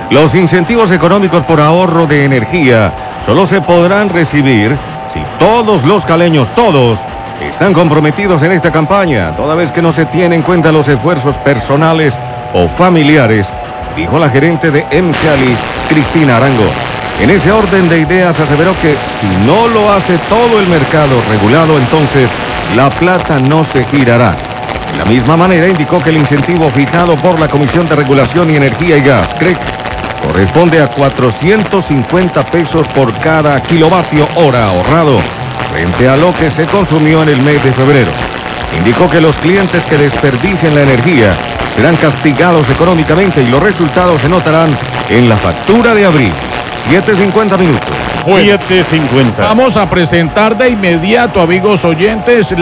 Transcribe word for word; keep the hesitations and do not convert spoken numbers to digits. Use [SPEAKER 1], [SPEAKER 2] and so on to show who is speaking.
[SPEAKER 1] Los incentivos económicos por ahorro de energía solo se podrán recibir si todos los caleños, todos, están comprometidos en esta campaña, toda vez que no se tienen en cuenta los esfuerzos personales o familiares, dijo la gerente de EMCALI, Cristina Arango. En ese orden de ideas aseveró que si no lo hace todo el mercado regulado, entonces la plata no se girará. De la misma manera indicó que el incentivo fijado por la Comisión de Regulación y Energía y Gas, C R E G, corresponde a cuatrocientos cincuenta pesos por cada kilovatio hora ahorrado, frente a lo que se consumió en el mes de febrero. Indicó que los clientes que desperdicien la energía serán castigados económicamente y los resultados se notarán en la factura de abril. siete cincuenta minutos.
[SPEAKER 2] siete cincuenta.
[SPEAKER 3] Vamos a presentar de inmediato, amigos oyentes,